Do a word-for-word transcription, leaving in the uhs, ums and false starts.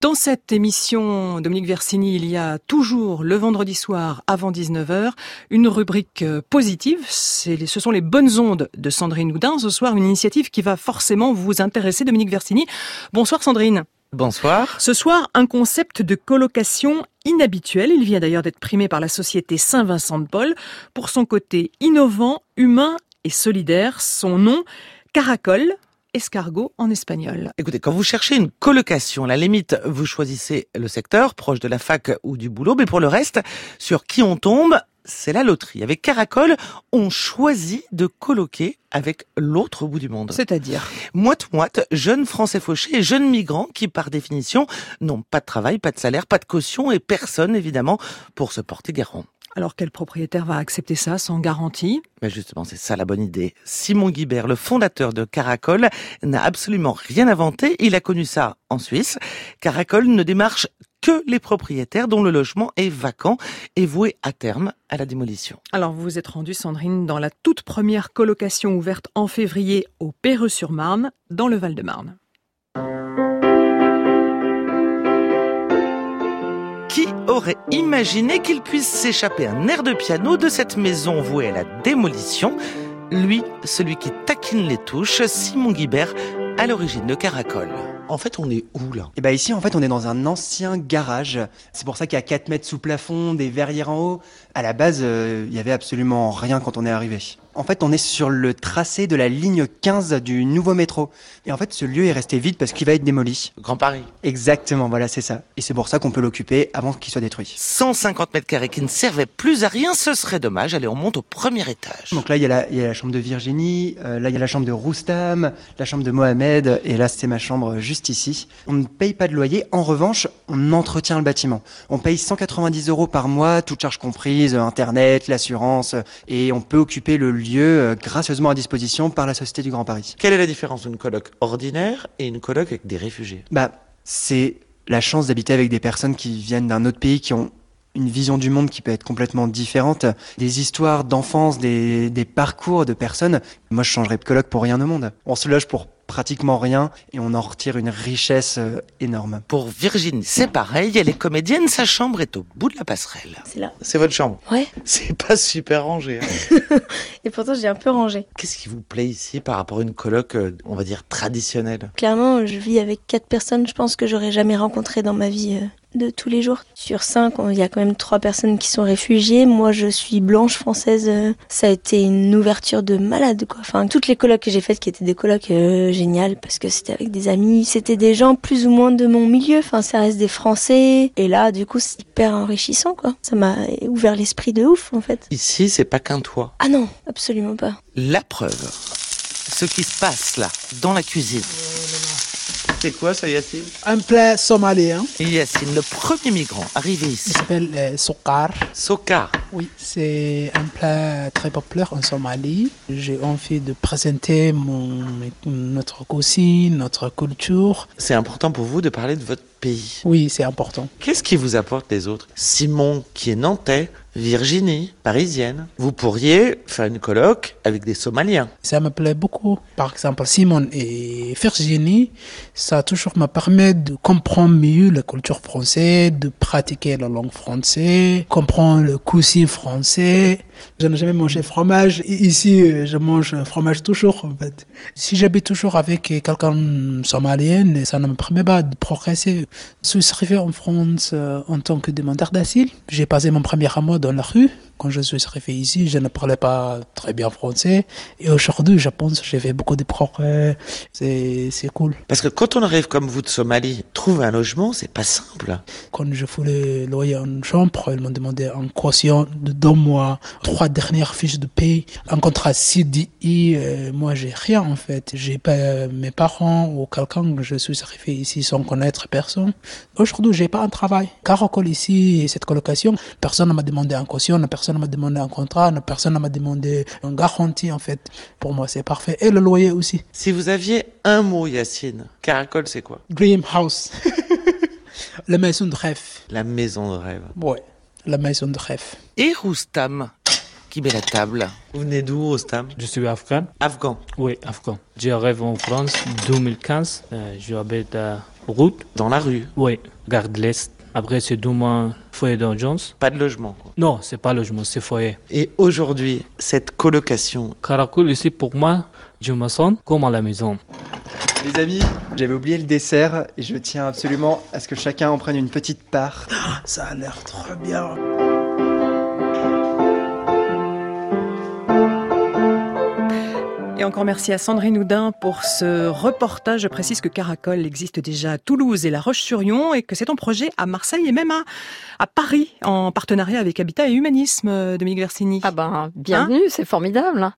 Dans cette émission, Dominique Versini, il y a toujours le vendredi soir avant dix-neuf heures une rubrique positive. C'est, ce sont les bonnes ondes de Sandrine Houdin. Ce soir, une initiative qui va forcément vous intéresser, Dominique Versini. Bonsoir Sandrine. Bonsoir. Ce soir, un concept de colocation inhabituel. Il vient d'ailleurs d'être primé par la société Saint-Vincent de Paul pour son côté innovant, humain et solidaire. Son nom, Caracol. Escargot en espagnol. Écoutez, quand vous cherchez une colocation, à la limite, vous choisissez le secteur, proche de la fac ou du boulot, mais pour le reste, sur qui on tombe, c'est la loterie. Avec Caracol, on choisit de coloquer avec l'autre bout du monde. C'est-à-dire moite-moite, jeunes Français fauchés et jeunes migrants qui, par définition, n'ont pas de travail, pas de salaire, pas de caution et personne, évidemment, pour se porter garant. Alors, quel propriétaire va accepter ça sans garantie ? Mais justement, c'est ça la bonne idée. Simon Guibert, le fondateur de Caracol, n'a absolument rien inventé. Il a connu ça en Suisse. Caracol ne démarche que les propriétaires dont le logement est vacant et voué à terme à la démolition. Alors, vous vous êtes rendue, Sandrine, dans la toute première colocation ouverte en février au Perreux-sur-Marne, dans le Val-de-Marne. Qui aurait imaginé qu'il puisse s'échapper un air de piano de cette maison vouée à la démolition ? Lui, celui qui taquine les touches, Simon Guibert, à l'origine de Caracol. En fait, on est où là ? Et bah ici, en fait, on est dans un ancien garage. C'est pour ça qu'il y a quatre mètres sous plafond, des verrières en haut. À la base, euh, il y avait absolument rien quand on est arrivé. En fait, on est sur le tracé de la ligne quinze du nouveau métro. Et en fait, ce lieu est resté vide parce qu'il va être démoli. Grand Paris. Exactement, voilà, c'est ça. Et c'est pour ça qu'on peut l'occuper avant qu'il soit détruit. cent cinquante mètres carrés qui ne servaient plus à rien, ce serait dommage. Allez, on monte au premier étage. Donc là, il y a la, il y a la chambre de Virginie, euh, là, il y a la chambre de Roustam, la chambre de Mohamed, et là, c'est ma chambre juste ici. On ne paye pas de loyer. En revanche, on entretient le bâtiment. On paye cent quatre-vingt-dix euros par mois, toutes charges comprises, Internet, l'assurance, et on peut occuper le lieu euh, gracieusement à disposition par la Société du Grand Paris. Quelle est la différence d'une coloc ordinaire et une coloc avec des réfugiés ? Bah, c'est la chance d'habiter avec des personnes qui viennent d'un autre pays, qui ont une vision du monde qui peut être complètement différente, des histoires d'enfance, des, des parcours de personnes. Moi, je changerais de coloc pour rien au monde. On se loge pour pratiquement rien et on en retire une richesse euh, énorme. Pour Virginie, c'est pareil, elle est comédienne, sa chambre est au bout de la passerelle. C'est là. C'est votre chambre ? Ouais. C'est pas super rangé. Hein. Et pourtant, j'ai un peu rangé. Qu'est-ce qui vous plaît ici par rapport à une coloc, euh, on va dire, traditionnelle ? Clairement, je vis avec quatre personnes, je pense que j'aurais jamais rencontré dans ma vie euh, de tous les jours. Sur cinq, il y a quand même trois personnes qui sont réfugiées. Moi, je suis blanche française. Euh, ça a été une ouverture de malade, quoi. Enfin, toutes les colocs que j'ai faites qui étaient des colocs euh, géniales parce que c'était avec des amis. C'était des gens plus ou moins de mon milieu. Enfin, ça reste des Français. Et là, du coup, c'est hyper enrichissant, quoi. Ça m'a ouvert l'esprit de ouf, en fait. Ici, c'est pas qu'un toit. Ah non, absolument pas. La preuve, ce qui se passe là, dans la cuisine. C'est quoi ça, Yassine ? Un plat somalien. Yassine, le premier migrant arrivé ici. Il s'appelle euh, sokar. Sokar. Oui, c'est un plat très populaire en Somalie. J'ai envie de présenter mon, notre cuisine, notre culture. C'est important pour vous de parler de votre pays. Oui, c'est important. Qu'est-ce qui vous apporte les autres ? Simon, qui est nantais, Virginie, parisienne. Vous pourriez faire une coloc avec des Somaliens. Ça me plaît beaucoup. Par exemple, Simon et Virginie, ça toujours me permet de comprendre mieux la culture française, de pratiquer la langue française, comprendre le cuisine français. Je n'ai jamais mangé fromage. Ici, je mange fromage toujours, en fait. Si j'habite toujours avec quelqu'un somalien, ça ne me permet pas de progresser. Je suis arrivé en France euh, en tant que demandeur d'asile. J'ai passé mon premier mois dans la rue. Quand je suis arrivé ici, je ne parlais pas très bien français. Et aujourd'hui, je pense que j'ai fait beaucoup de progrès. C'est, c'est cool. Parce que quand on arrive comme vous de Somalie, trouver un logement, c'est pas simple. Quand je voulais loyer une chambre, ils m'ont demandé un caution de deux mois, trois dernières fiches de paie, un contrat C D I. Euh, moi, j'ai rien en fait. J'ai pas mes parents ou quelqu'un. Je suis arrivé ici sans connaître personne. Aujourd'hui, j'ai pas un travail. Caracol ici, cette colocation, personne ne m'a demandé un caution, personne ne m'a demandé un contrat, personne ne m'a demandé une garantie en fait. Pour moi, c'est parfait. Et le loyer aussi. Si vous aviez un mot, Yassine, Caracol, c'est quoi ? Dream house. La maison de rêve. La maison de rêve. Ouais, la maison de rêve. Et Roustam, qui met la table. Vous venez d'où, Roustam ? Je suis afghan. Afghan. Oui, afghan. J'arrive en France en deux mille quinze. Euh, J'habite à Route? Dans la rue? Oui, gare de l'Est. Après, c'est demain, foyer d'urgence. Pas de logement, quoi. Non, c'est pas logement, c'est foyer. Et aujourd'hui, cette colocation... Caracol, ici, pour moi, je me sens comme à la maison. Les amis, j'avais oublié le dessert et je tiens absolument à ce que chacun en prenne une petite part. Ça a l'air trop bien. Et encore merci à Sandrine Houdin pour ce reportage. Je précise que Caracol existe déjà à Toulouse et La Roche-sur-Yon et que c'est en projet à Marseille et même à, à Paris en partenariat avec Habitat et Humanisme, Dominique Versini. Ah ben, bienvenue, hein, c'est formidable.